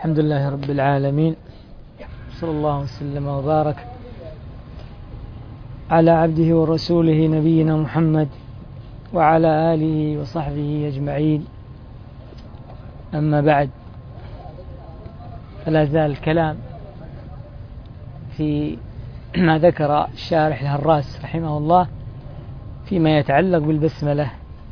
الحمد لله رب العالمين، صلى الله وسلم وبارك على عبده ورسوله نبينا محمد وعلى آله وصحبه أجمعين. أما بعد، فلا زال الكلام في ما ذكر الشارح الهراس رحمه الله فيما يتعلق بالبسملة.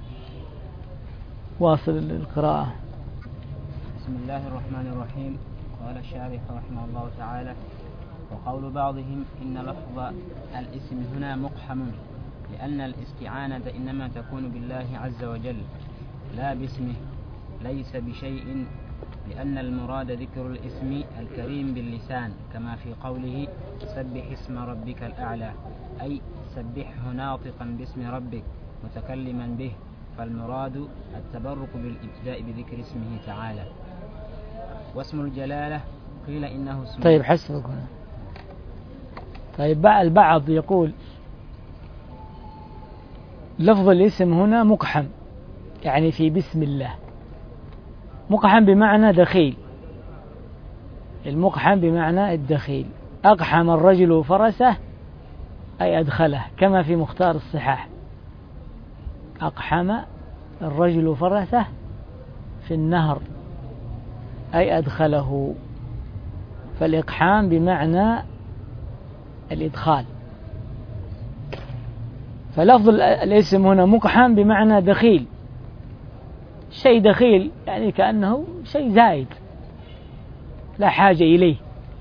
واصل القراءة. بسم الله الرحمن الرحيم. قال الشارح رحمه الله تعالى: وقول بعضهم إن لفظ الاسم هنا مقحم، لأن الاستعانة إنما تكون بالله عز وجل لا باسمه ليس بشيء، لأن المراد ذكر الاسم الكريم باللسان، كما في قوله سبح اسم ربك الأعلى، أي سبحه ناطقا باسم ربك متكلما به، فالمراد التبرك بالابتداء بذكر اسمه تعالى. واسم الجلالة قيل إنه اسم. طيب حسبك هنا. طيب البعض يقول لفظ الاسم هنا مقحم، يعني في بسم الله. مقحم بمعنى دخيل، المقحم بمعنى الدخيل. أقحم الرجل فرسه أي أدخله، كما في مختار الصحاح: أقحم الرجل فرسه في النهر أي أدخله. فالإقحام بمعنى الإدخال، فلفظ الاسم هنا مقحم بمعنى دخيل، شيء دخيل، يعني كأنه شيء زائد لا حاجة إليه،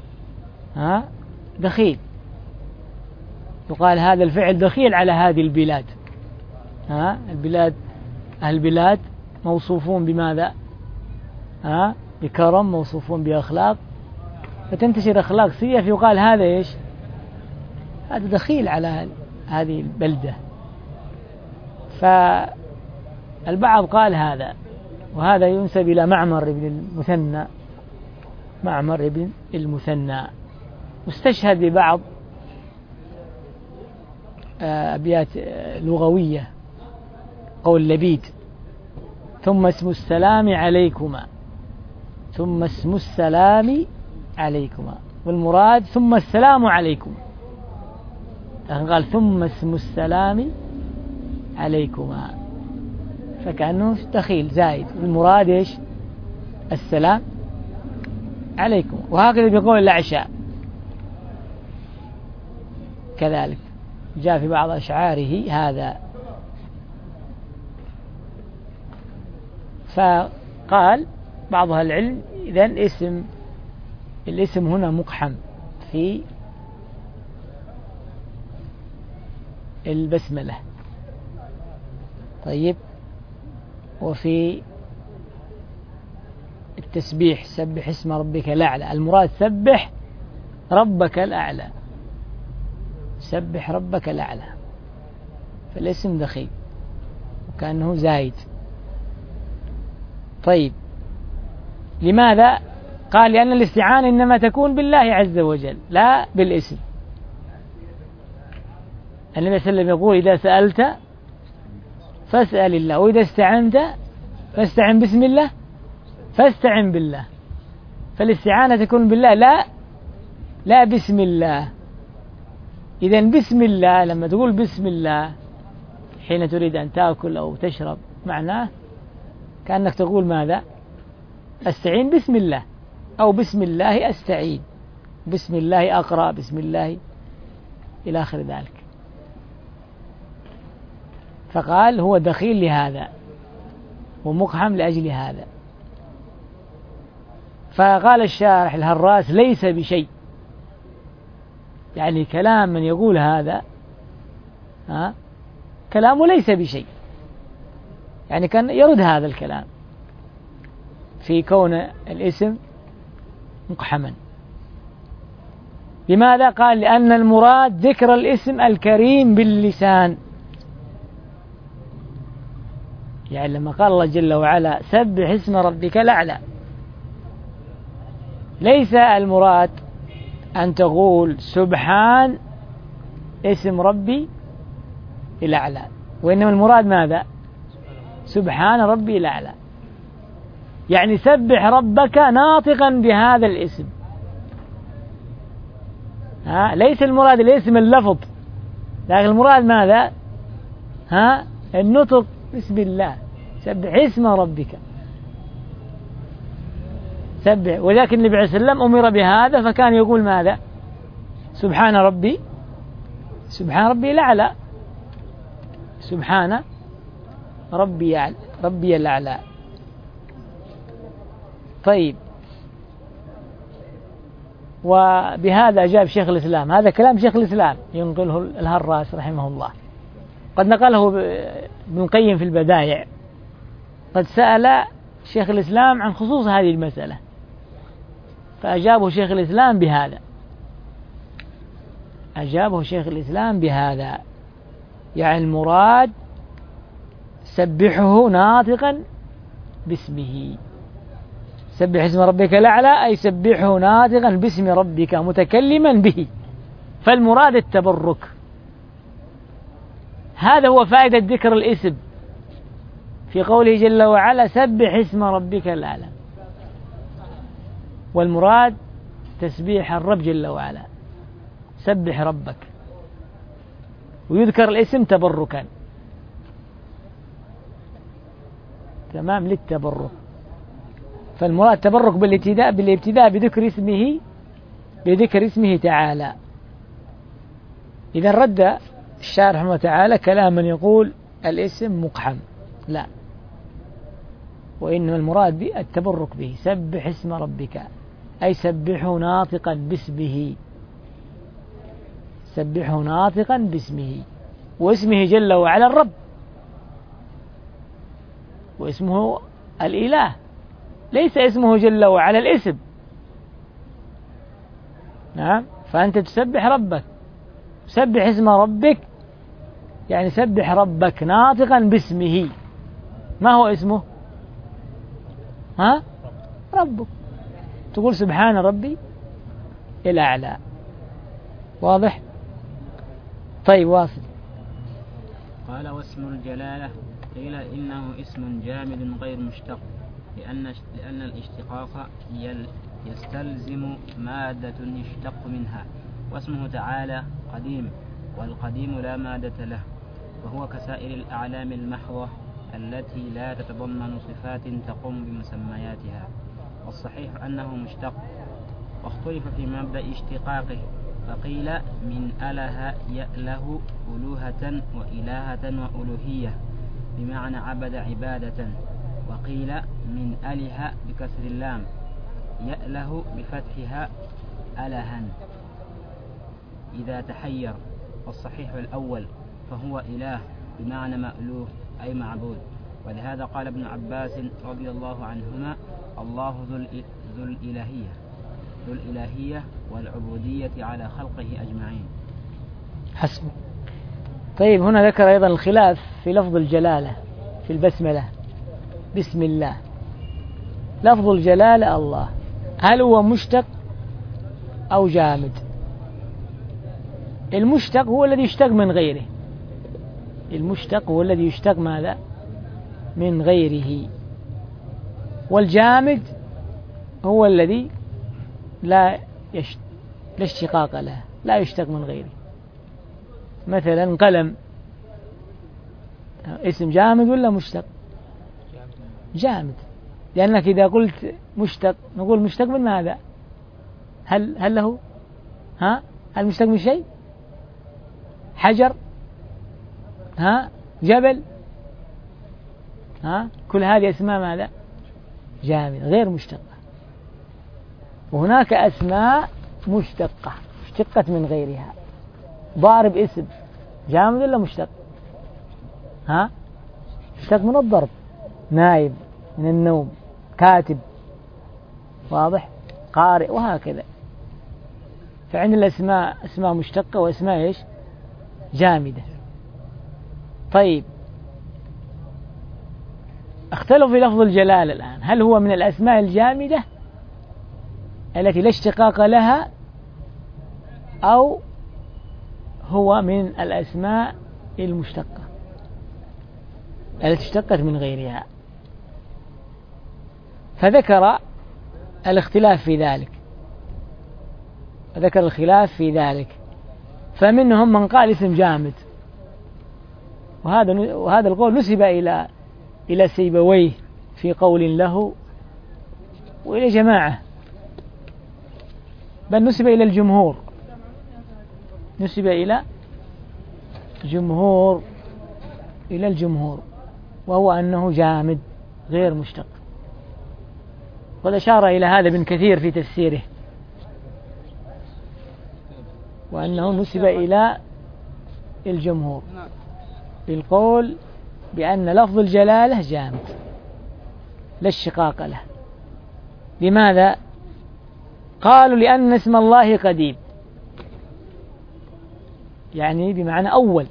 دخيل. يقال هذا الفعل دخيل على هذه البلاد. البلاد، أهل البلاد موصوفون بماذا؟ بكرم، موصوفون بأخلاق، فتنتشر أخلاق سيئة، فيقال هذا إيش؟ هذا دخيل على هذه البلدة. فالبعض قال هذا، وهذا ينسب إلى معمر بن المثنى. معمر بن المثنى مستشهد ببعض أبيات لغوية، قول لبيد: ثم اسم السلام عليكما، ثم اسم السلام عليكما، والمراد ثم السلام عليكم. قال ثم اسم السلام عليكما، فكأنه دخيل زائد، والمراد إيش؟ السلام عليكم. وهكذا بقول الأعشاء كذلك، جاء في بعض أشعاره هذا. فقال بعض أهل العلم إذن الاسم هنا مقحم في البسملة. طيب، وفي التسبيح سبح اسم ربك الأعلى، المراد سبح ربك الأعلى، سبح ربك الأعلى، فالاسم دخيل وكأنه زايد. طيب، لماذا؟ قال لأن الاستعانة إنما تكون بالله عز وجل لا بالاسم. النبي صلى الله عليه وسلم يقول: إذا سألت فاسأل الله، وإذا استعنت فاستعن بسم الله، فاستعن بالله. فالاستعانة تكون بالله لا بسم الله. إذن بسم الله، لما تقول بسم الله حين تريد أن تأكل أو تشرب، معناه كأنك تقول ماذا؟ أستعين بسم الله، أو بسم الله أستعين، بسم الله أقرأ، بسم الله إلى آخر ذلك. فقال هو دخيل لهذا ومقحم لأجل هذا. فقال الشارح الهراس: ليس بشيء، يعني كلام من يقول هذا كلامه ليس بشيء، يعني كان يرد هذا الكلام في كون الاسم مقحما. لماذا؟ قال لأن المراد ذكر الاسم الكريم باللسان. يعني لما قال الله جل وعلا سبح اسم ربك الأعلى، ليس المراد أن تقول سبحان اسم ربي الأعلى، وإنما المراد ماذا؟ سبحان ربي الأعلى. يعني سبح ربك ناطقا بهذا الاسم. ليس المراد الاسم اللفظ، لكن المراد ماذا؟ النطق بسم الله، سبح اسم ربك، سبح. ولكن النبي عليه السلام أمر بهذا فكان يقول ماذا؟ سبحان ربي، سبحان ربي الأعلى، سبحان ربي الأعلى. طيب، وبهذا أجاب شيخ الإسلام. هذا كلام شيخ الإسلام ينقله الهراس رحمه الله، قد نقله ابن القيم في البدائع. قد سأل شيخ الإسلام عن خصوص هذه المسألة فأجابه شيخ الإسلام بهذا، أجابه شيخ الإسلام بهذا، يعني المراد سبحه ناطقا باسمه، سبح اسم ربك الأعلى أي سبحه ناطقا باسم ربك متكلما به، فالمراد التبرك. هذا هو فائدة ذكر الاسم في قوله جل وعلا سبح اسم ربك الأعلى، والمراد تسبيح الرب جل وعلا، سبح ربك، ويذكر الاسم تبركا، تمام، للتبرك. فالمراد تبرك بالابتداء بذكر اسمه تعالى. إذا رد الشارح رحمه تعالى كلام من يقول الاسم مقحم، لا، وإنما المراد التبرك به، سبح اسم ربك أي سبحه ناطقا باسمه، سبحه ناطقا باسمه، واسمه جل وعلا الرب، واسمه الإله، ليس اسمه جل وعلا الاسم. نعم، فأنت تسبح ربك، سبح اسم ربك يعني سبح ربك ناطقا باسمه. ما هو اسمه؟ ربك، تقول سبحان ربي الأعلى. واضح؟ طيب، واصل. قال واسم الجلالة قيل إنه اسم جامد غير مشتق، لأن الاشتقاق يستلزم مادة يشتق منها، واسمه تعالى قديم، والقديم لا مادة له، وهو كسائر الأعلام المحضة التي لا تتضمن صفات تقوم بمسمياتها، والصحيح أنه مشتق. واختلف في مبدأ اشتقاقه، فقيل من أله يأله ألوهة وإلهة وألوهية بمعنى عبد عبادة، وقيل من أله بكسر اللام يأله بفتحها ألها إذا تحير، والصحيح الأول فهو إله بمعنى مألوه أي معبود. ولهذا قال ابن عباس رضي الله عنهما الله ذو الإلهية والعبودية على خلقه أجمعين. حسب. طيب، هنا ذكر أيضا الخلاف في لفظ الجلالة في البسملة، بسم الله. لفظ الجلالة الله، هل هو مشتق أو جامد؟ المشتق هو الذي يشتق من غيره، المشتق هو الذي يشتق ماذا؟ من غيره. والجامد هو الذي لا اشتقاق له، لا يشتق من غيره. مثلا قلم، اسم جامد ولا مشتق؟ جامد، لأنك إذا قلت مشتق نقول مشتق من ماذا؟ هل له هل مشتق من شيء؟ حجر، جبل، كل هذه أسماء ماذا؟ جامد غير مشتقة. وهناك أسماء مشتقة اشتقت من غيرها. ضارب اسم جامد ولا مشتق؟ اشتق من الضرب. نائم من النوم. كاتب، واضح، قارئ، وهكذا. فعند الأسماء أسماء مشتقة وأسماء إيش؟ جامدة. طيب، اختلفوا في لفظ الجلال الآن، هل هو من الأسماء الجامدة التي لا اشتقاق لها، أو هو من الأسماء المشتقة التي اشتقت من غيرها؟ فذكر الاختلاف في ذلك، ذكر الخلاف في ذلك. فمنهم من قال اسم جامد، وهذا القول نسب إلى سيبويه في قول له، وإلى جماعة، بل نسب إلى الجمهور، نسب إلى الجمهور، وهو أنه جامد غير مشتق. قد أشار إلى هذا ابن كثير في تفسيره، وأنه نسب إلى الجمهور بالقول بأن لفظ الجلالة جامد لا اشتقاق له. لماذا؟ قالوا لأن اسم الله قديم، يعني بمعنى أول،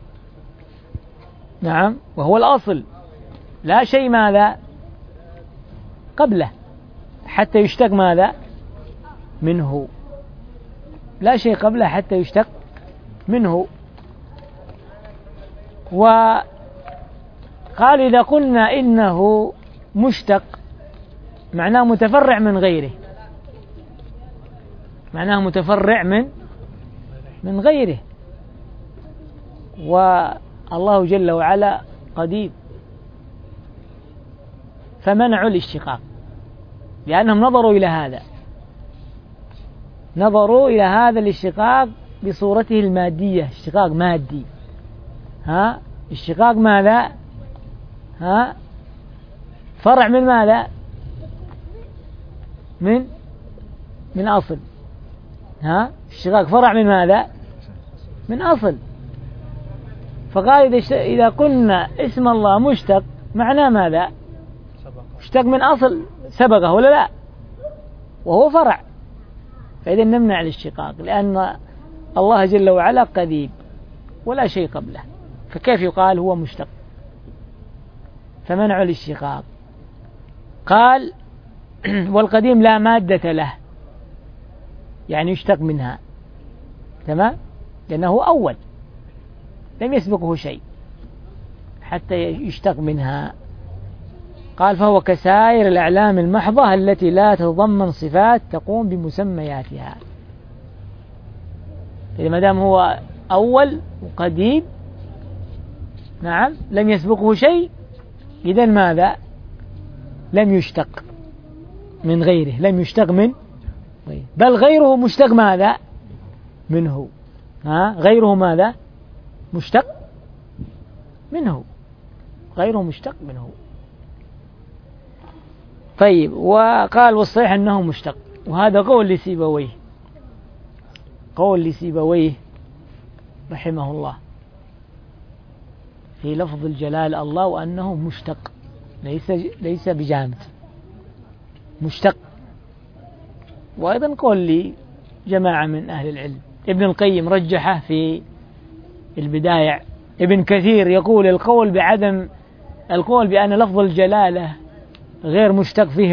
نعم، وهو الأصل، لا شيء ماذا قبله حتى يشتق ماذا منه، لا شيء قبله حتى يشتق منه. وقال إذا قلنا إنه مشتق معناه متفرع من غيره، معناه متفرع من غيره، والله جل وعلا قديم، فمنعوا الاشتقاق لأنهم نظروا إلى هذا الاشتقاق بصورته المادية، اشتقاق مادي. اشتقاق ماذا؟ فرع من ماذا؟ من أصل. اشتقاق فرع من ماذا؟ من أصل. فقال إذا قلنا اسم الله مشتق معناه ماذا؟ مشتق من أصل سبقه ولا لا، وهو فرع، فإذا نمنع الاشتقاق لأن الله جل وعلا قديم ولا شيء قبله، فكيف يقال هو مشتق؟ فمنع الاشتقاق. قال والقديم لا مادة له، يعني يشتق منها، تمام، لأنه أول لم يسبقه شيء حتى يشتق منها. قال فهو كسائر الأعلام المحضة التي لا تتضمن صفات تقوم بمسمياتها. إذا ما دام هو أول وقديم، نعم، لم يسبقه شيء، إذن ماذا؟ لم يشتق من غيره، لم يشتق من غيره، بل غيره مشتق ماذا؟ منه. غيره ماذا؟ مشتق منه، غيره مشتق منه. طيب، وقال والصحيح أنه مشتق، وهذا قول لسيبويه، قول لسيبويه رحمه الله في لفظ الجلال الله، وأنه مشتق ليس بجامد، مشتق. وأيضا قول لجماعة من أهل العلم، ابن القيم رجحه في البداية، ابن كثير يقول القول بعدم القول بأن لفظ الجلالة غير مشتق فيه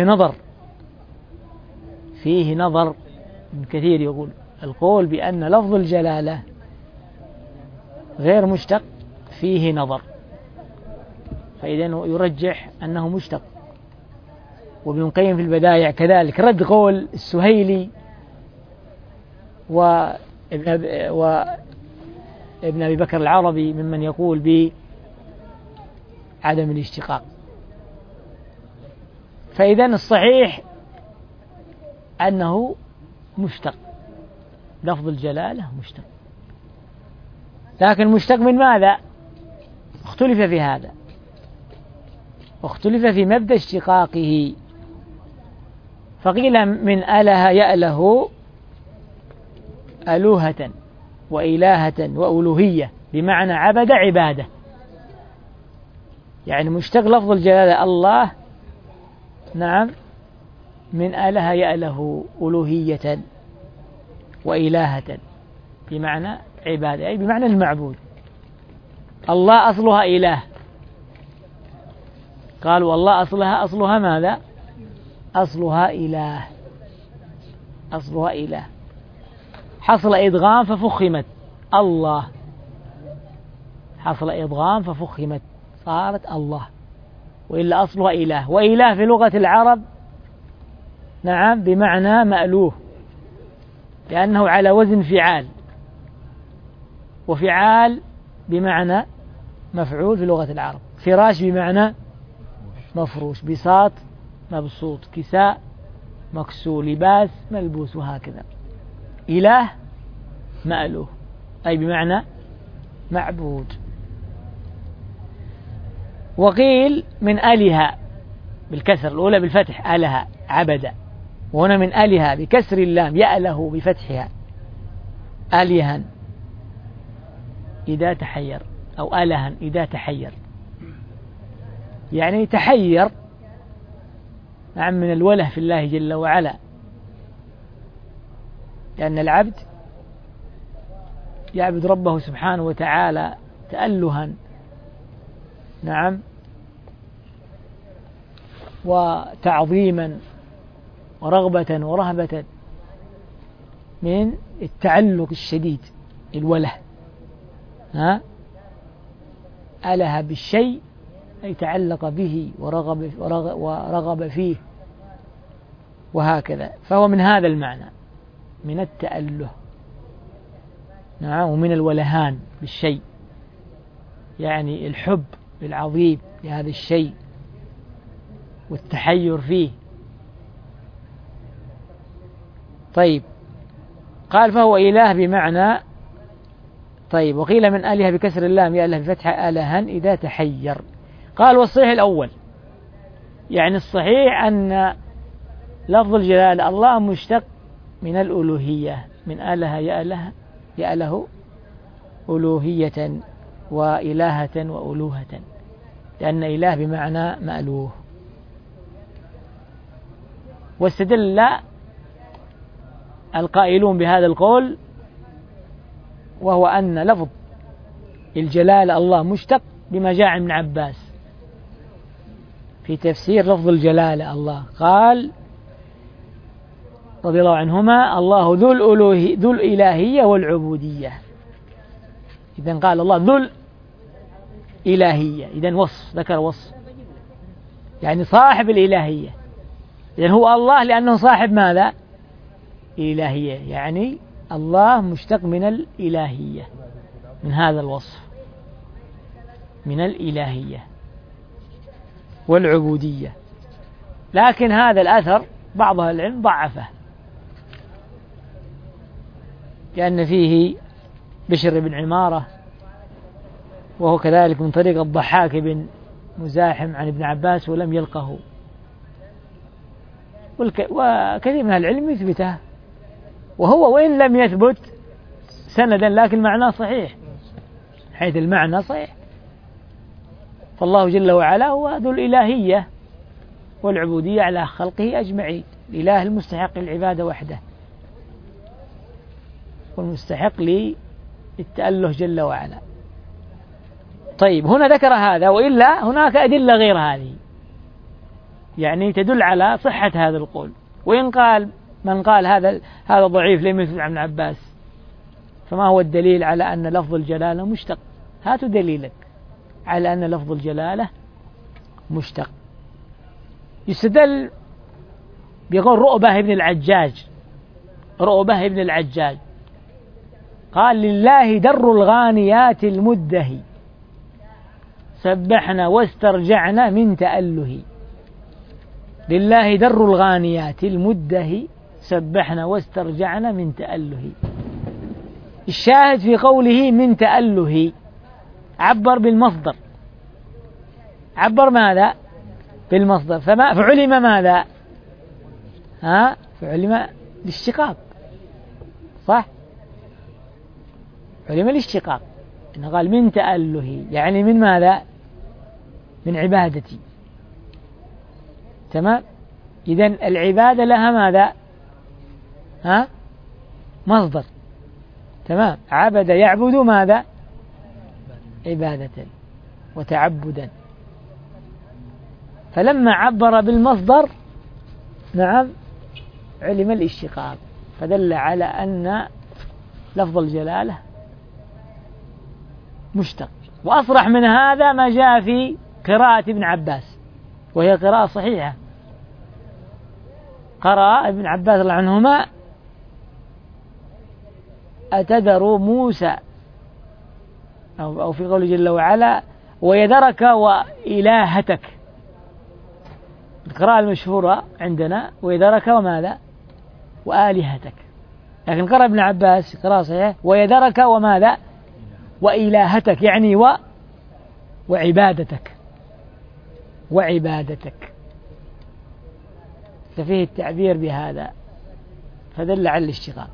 نظر. ابن كثير يقول القول بأن لفظ الجلالة غير مشتق فيه نظر، فإذا يرجح أنه مشتق. وابن القيم في البدايع كذلك رد قول السهيلي وابن أبي بكر العربي ممن يقول بعدم الاشتقاق. فإذا الصحيح أنه مشتق، لفظ الجلالة مشتق، لكن مشتق من ماذا؟ اختلف في هذا، واختلف في مبدأ اشتقاقه، فقيل من أله يأله ألوهة وإلهة وألوهية، بمعنى عبد عبادة، يعني مشتق لفظ الجلالة الله، نعم، من أله يأله ألوهية وإلهة، بمعنى عبادة، أي بمعنى المعبود. الله أصلها إله، قالوا الله أصلها ماذا؟ أصلها إله، حصل إدغام ففخمت الله، حصل إدغام ففخمت صارت الله، وإلا أصلها إله. وإله في لغة العرب نعم بمعنى مألوه، لأنه على وزن فعال، وفعال بمعنى مفعول في لغة العرب. فراش بمعنى مفروش، بساط مبسوط، كساء مكسو، لباس ملبوس، وهكذا. إله مألوه أي بمعنى معبود. وقيل من آلهة بالكسر، الأولى بالفتح آلهة عبد، وهنا من آلهة بكسر اللام، يأله بفتحها آلها إذا تحير، أو آلها إذا تحير، يعني تحير نعم من الوله في الله جل وعلا، لأن العبد يعبد ربه سبحانه وتعالى تألها نعم وتعظيما ورغبة ورهبة من التعلق الشديد، الوله أله بالشيء أي تعلق به ورغب فيه، وهكذا. فهو من هذا المعنى، من التأله نعم، ومن الولهان بالشيء، يعني الحب العظيم لهذا الشيء والتحير فيه. طيب قال فهو إله بمعنى. طيب وقيل من آلهة بكسر اللام، يأله بفتح آلها إذا تحير. قال والصحيح الأول، يعني الصحيح أن لفظ الجلال الله مشتق من الألوهية، من آله يأله ألوهية وإلهة وألوهة، لأن إله بمعنى مألوه. واستدل القائلون بهذا القول، وهو أن لفظ الجلال الله مشتق بما جاء عن ابن عباس في تفسير لفظ الجلال الله، قال رضي الله عنهما الله ذو الإلهية والعبودية. إذن قال الله ذو الإلهية، إذن وصف، ذكر وصف، يعني صاحب الإلهية. إذن هو الله لأنه صاحب ماذا؟ الإلهية، يعني الله مشتق من الإلهية، من هذا الوصف، من الإلهية والعبودية. لكن هذا الأثر بعض أهل العلم ضعفه، لأن فيه بشر بن عمارة، وهو كذلك من طريق الضحاك بن مزاحم عن ابن عباس ولم يلقه، وكثير من العلم يثبته، وهو وإن لم يثبت سندا لكن معناه صحيح، حيث المعنى صحيح. فالله جل وعلا هو ذو الإلهية والعبودية على خلقه أجمعين، الإله المستحق للعبادة وحده، والمستحق للتأله جل وعلا. طيب هنا ذكر هذا، وإلا هناك أدلة غير هذه يعني تدل على صحة هذا القول. وإن قال من قال هذا ضعيف لم يثبت عن ابن عباس، فما هو الدليل على أن لفظ الجلالة مشتق؟ هاتوا دليلك على أن لفظ الجلالة مشتق. يستدل بقول رؤبة بن العجاج قال لله در الغانيات المدهي سبحنا واسترجعنا من تأله. لله در الغانيات المدهي سبحنا واسترجعنا من تأله. الشاهد في قوله من تأله عبر بالمصدر، عبر ماذا؟ بالمصدر، فعلم ماذا؟ فعلم الاشتقاق، صح؟ علم الاشتقاق، إنه قال من تأله يعني من ماذا؟ من عبادتي. تمام؟ إذن العبادة لها ماذا؟ مصدر. تمام؟ عبد يعبد ماذا؟ عبادة وتعبدا. فلما عبر بالمصدر نعم علم الاشتقاق، فدل على أن لفظ الجلالة مشتق. وأصرح من هذا ما جاء في قراءة ابن عباس، وهي قراءة صحيحة، قرأ ابن عباس رضي الله عنهما أتذر موسى، أو في قوله جل وعلا ويذرك وإلهتك، القراءة المشهورة عندنا ويذرك وماذا وآلهتك، لكن قرأ ابن عباس قراءة صحيحة ويذرك وماذا وإلهتك، يعني وعبادتك وعبادتك، ففيه التعبير بهذا فدل على الاشتقاق.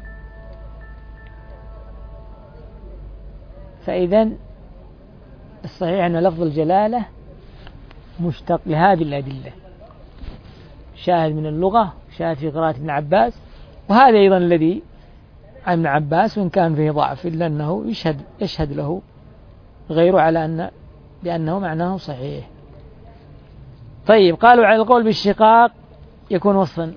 فإذن الصحيح أن لفظ الجلالة مشتق لهذه الأدلة، شاهد من اللغة، شاهد في قراءة ابن عباس، وهذا أيضا الذي عن ابن عباس، وإن كان فيه ضعف إلا أنه يشهد له غيره على بأنه معناه صحيح. طيب، قالوا على القول بالشقاق يكون وصفا.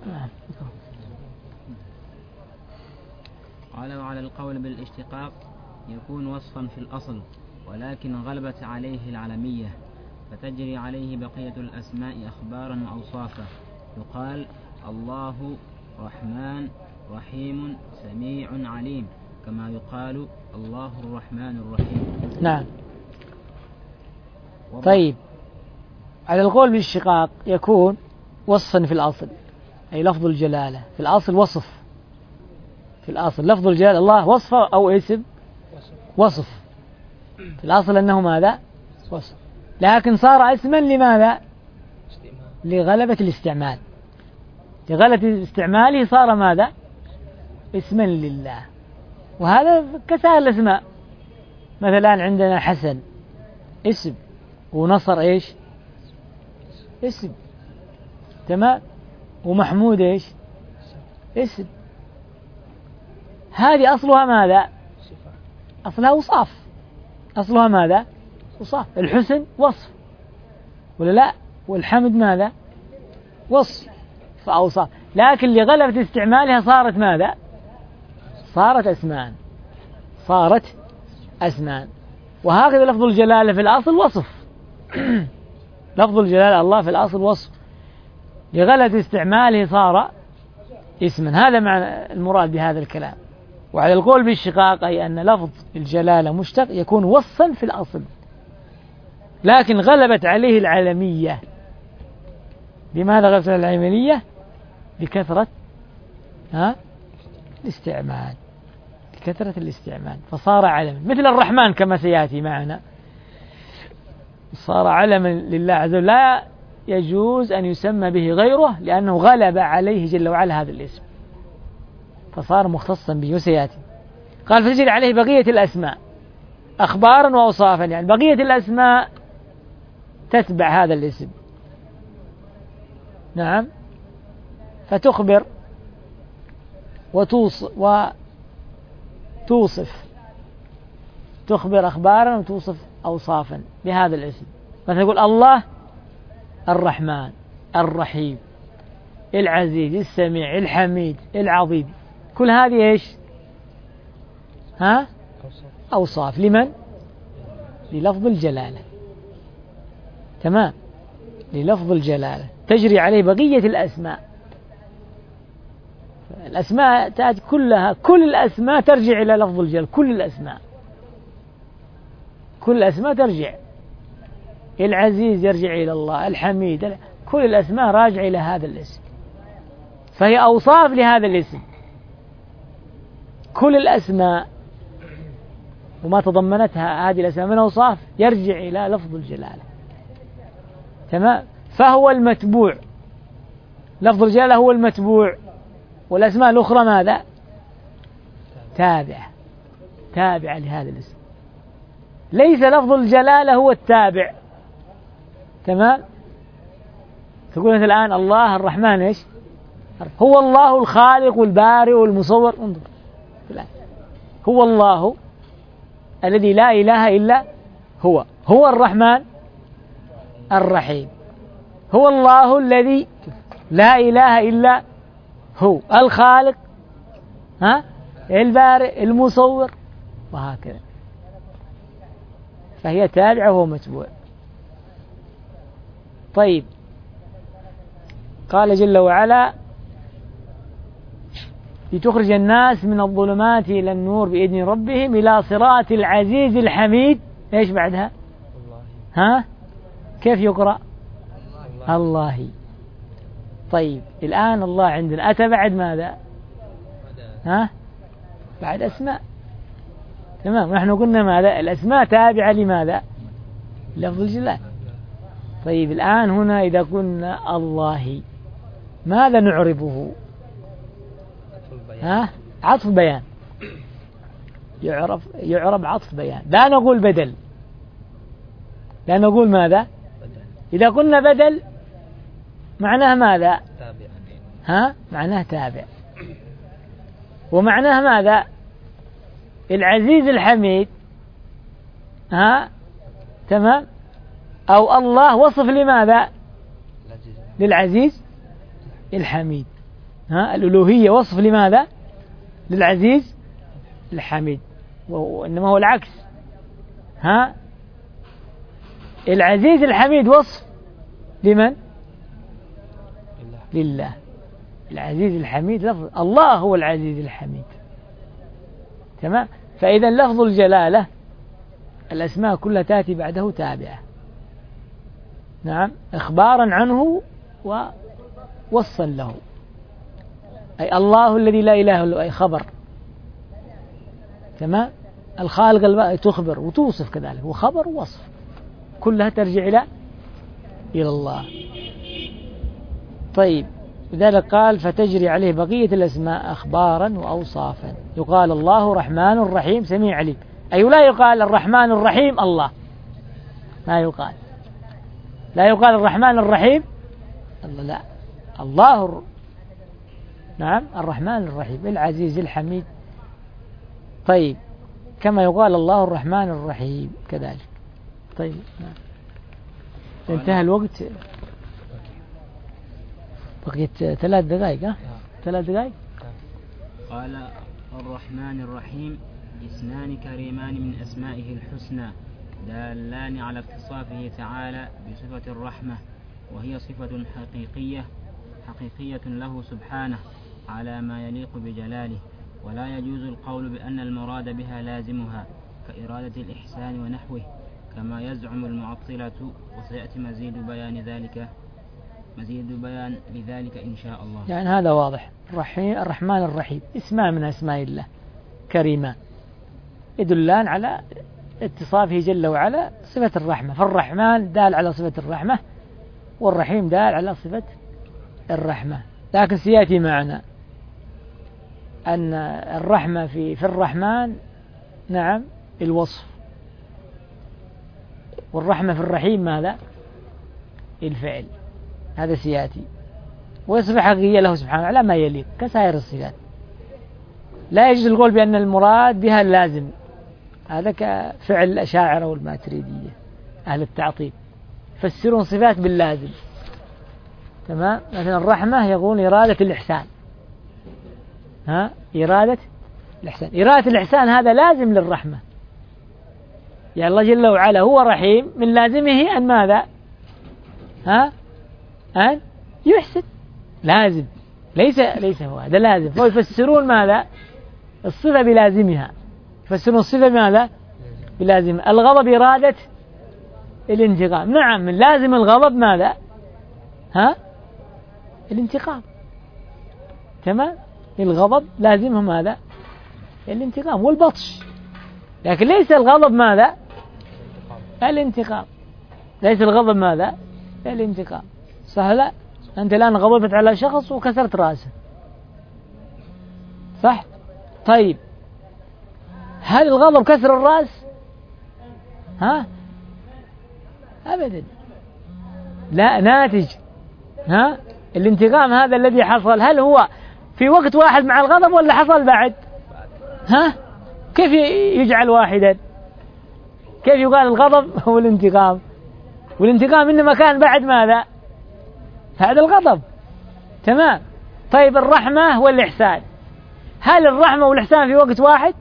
قال وعلى القول بالاشتقاق يكون وصفا في الأصل، ولكن غلبت عليه العلمية فتجري عليه بقية الأسماء أخبارا وأوصافا، يقال الله رحمن رحيم سميع عليم، كما يقال الله الرحمن الرحيم. نعم. طيب، على القول بالاشتقاق يكون وصفا في الأصل، أي لفظ الجلالة في الأصل وصف، في الأصل لفظ الجلالة الله وصف أو اسم وصف، في الأصل أنه ماذا وصف، لكن صار اسما لماذا لغلبة الاستعمال، لغلبة استعماله صار ماذا اسما لله. وهذا كسائر الاسماء، مثلا عندنا حسن اسم، ونصر ايش اسم، تمام، ومحمود ايش اسم. هذه أصلها ماذا أصلها وصاف، أصلها ماذا وصاف، الحسن وصف ولا لا، والحمد ماذا وصف فأوصاف، لكن لغلبة استعمالها صارت ماذا صارت أسمان، صارت أسمان. وهكذا لفظ الجلالة في الأصل وصف لفظ الجلالة الله في الأصل وصف، لغلبة استعماله صار اسما. هذا معنى المراد بهذا الكلام. وعلى القول بالشقاق أي أن لفظ الجلالة مشتق يكون وصفا في الأصل، لكن غلبت عليه العلمية. لماذا غلبت عليه العلمية؟ بكثرة الاستعمال، بكثرة الاستعمال فصار علما، مثل الرحمن كما سيأتي معنا، صار علما لله عز وجل، لا يجوز أن يسمى به غيره لأنه غلب عليه جل وعلا هذا الاسم، فصار مختصا به، وسيأتي. قال فتجري عليه بقية الأسماء أخبارا وأوصافا، يعني بقية الأسماء تتبع هذا الاسم، نعم، فتخبر وتوصف، تخبر أخبارا وتوصف أوصافا بهذا الاسم. مثلا يقول الله الرحمن الرحيم العزيز السميع الحميد العظيم، كل هذه ايش أوصاف لمن؟ للفظ الجلالة، تمام، للفظ الجلالة تجري عليه بقية الأسماء. الأسماء تأتي كلها، كل الأسماء ترجع إلى لفظ الجلالة، كل الأسماء، كل الأسماء ترجع، العزيز يرجع إلى الله، الحميد، كل الأسماء راجع إلى هذا الاسم، فهي أوصاف لهذا الاسم. كل الأسماء وما تضمنتها هذه الأسماء من أوصاف يرجع إلى لفظ الجلالة، تمام. فهو المتبوع، لفظ الجلالة هو المتبوع، والأسماء الأخرى ماذا تابعة لهذا الاسم، ليس لفظ الجلالة هو التابع، تمام. تقول أنت الآن الله الرحمن إيش هو الله الخالق والبارئ والمصور، انظر الآن هو الله الذي لا إله إلا هو الرحمن الرحيم، هو الله الذي لا إله إلا هو الخالق البارئ المصور، وهكذا، فهي تابعة وهو متبوع. طيب، قال جل وعلا لتخرج الناس من الظلمات إلى النور بإذن ربهم إلى صراط العزيز الحميد. إيش بعدها؟ ها؟ كيف يقرأ؟ الله. طيب الآن الله عندنا أتى بعد ماذا؟ ها؟ بعد أسماء. تمام. نحن قلنا ماذا؟ الأسماء تابعة لماذا؟ لفظ الجلال. طيب الآن هنا إذا قلنا الله ماذا نعربه؟ ها؟ عطف بيان. يعرب عطف بيان، لا نقول بدل، لا نقول ماذا؟ إذا قلنا بدل معناه ماذا؟ تابع. ها؟ معناه تابع. ومعناه ماذا؟ العزيز الحميد. ها؟ تمام. أو الله وصف لماذا؟ للعزيز الحميد. ها؟ الألوهية وصف لماذا؟ للعزيز الحميد. وإنما هو العكس. ها؟ العزيز الحميد وصف لمن؟ لله. العزيز الحميد لفظ الله هو العزيز الحميد. تمام. فإذا لفظ الجلالة الأسماء كلها تأتي بعده تابعة. نعم. إخبارا عنه ووصا له. أي الله الذي لا إله إلا هو، أي خبر. تمام. الخالق تخبر وتوصف كذلك، وخبر ووصف كلها ترجع إلى الله. طيب لذلك قال فتجري عليه بقية الأسماء أخبارا وأوصافا. يقال الله رحمن رحيم سميع عليم. أي لا يقال الرحمن الرحيم الله، لا يقال. لا يقال الرحمن الرحيم الله، لا. الله نعم الرحمن الرحيم العزيز الحميد. طيب كما يقال الله الرحمن الرحيم كذلك. طيب نعم. انتهى الوقت، بقيت 3 دقائق. ها 3 دقائق. قال الرحمن الرحيم اسمان كريمان من أسمائه الحسنى دالان على اتصافه تعالى بصفة الرحمة، وهي صفة حقيقية له سبحانه على ما يليق بجلاله، ولا يجوز القول بأن المراد بها لازمها كإرادة الإحسان ونحوه كما يزعم المعطلة، وسيأتي مزيد بيان لذلك إن شاء الله. يعني هذا واضح. الرحمن الرحيم اسمان من أسماء الله كريمان يدلان على اتصافه جل وعلا صفة الرحمة، فالرحمن دال على صفة الرحمة والرحيم دال على صفة الرحمة. لكن سيأتي معنا أن الرحمة في الرحمن نعم الوصف، والرحمة في الرحيم ماذا؟ الفعل. هذا سيأتي. وصفة حقيقية له سبحانه على ما يليق كسائر الصفات. لا يجوز القول بأن المراد بها اللازم، هذا كفعل الأشاعرة والماتريدية أهل التعطيل، يفسرون صفات باللازم. تمام. مثلا الرحمة يقول إرادة الإحسان. ها؟ إرادة الإحسان. إرادة الإحسان هذا لازم للرحمة. يعني الله جل وعلا هو رحيم، من لازمه أن ماذا؟ ها؟ أن يحسن. لازم. ليس هو هذا لازم. فيفسرون ماذا؟ الصفة بلازمها. يفسرون الصفة ماذا؟ بلازمها. الغضب إرادة الانتقام. نعم من لازم الغضب ماذا؟ ها؟ الانتقام. تمام. الغضب لازمه ماذا؟ الانتقام والبطش. لكن ليس الغضب ماذا؟ الانتقام. ليس الغضب ماذا؟ الانتقام. سهلة. أنت الآن غضبت على شخص وكسرت رأسه، صح؟ طيب هل الغضب كسر الرأس؟ ها؟ أبدا. لا، ناتج. ها؟ الانتقام هذا الذي حصل هل هو في وقت واحد مع الغضب ولا حصل بعد؟ ها؟ كيف يجعل واحدا؟ كيف يقال الغضب هو الانتقام؟ والانتقام إنما كان بعد ماذا؟ هذا الغضب. تمام. طيب الرحمة والإحسان، هل الرحمة والإحسان في وقت واحد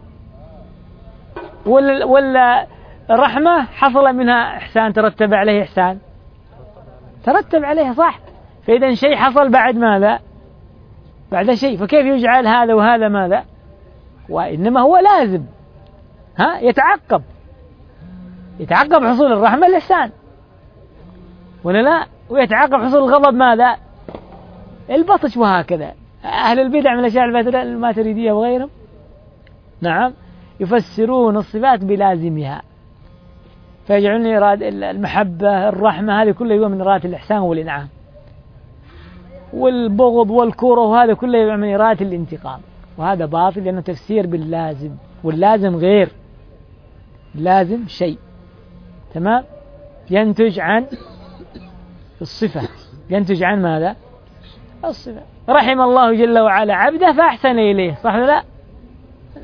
ولا الرحمة حصل منها إحسان ترتب عليه إحسان؟ ترتب عليه، صح. فإذا شيء حصل بعد ماذا؟ بعد شيء، فكيف يجعل هذا وهذا ماذا؟ وإنما هو لازم يتعقب حصول الرحمة الإحسان، ولا لا؟ ويتعقب حصول الغضب ماذا؟ البطش. وهكذا أهل البدع من الأشاعرة الماتريدية وغيرهم نعم يفسرون الصفات بلازمها، فيجعلون إرادة المحبة الرحمة هذه كلها من إرادة الإحسان والإنعام، والبغض والكره وهذا كله من إرادة الانتقام، وهذا باطل لأنه تفسير باللازم، واللازم غير لازم شيء تمام ينتج عن الصفة، ينتج عن ماذا؟ الصفة. رحم الله جل وعلا عبده فأحسن إليه، صح ولا لا؟ لا.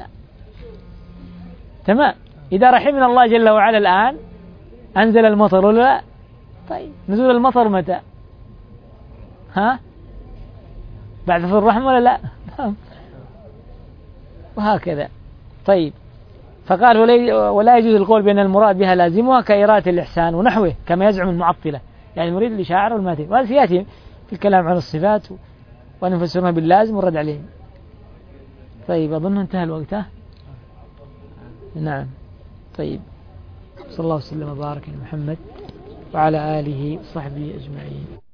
تمام. إذا رحمنا الله جل وعلا الآن أنزل المطر ولا لا؟ طيب نزول المطر متى؟ بعد فضل الرحمة ولا لا؟ وهكذا. طيب فقال ولا يجوز القول بأن المراد بها لازمها كإرادة الإحسان ونحوه كما يزعم المعطلة، يعني المريد الإشاعرة والماتريدية، وهذا سيأتي في الكلام عن الصفات وأن يفسرونها باللازم والرد عليهم. طيب أظن انتهى الوقت. نعم. طيب صلى الله وسلم وبارك على محمد وعلى آله وصحبه أجمعين.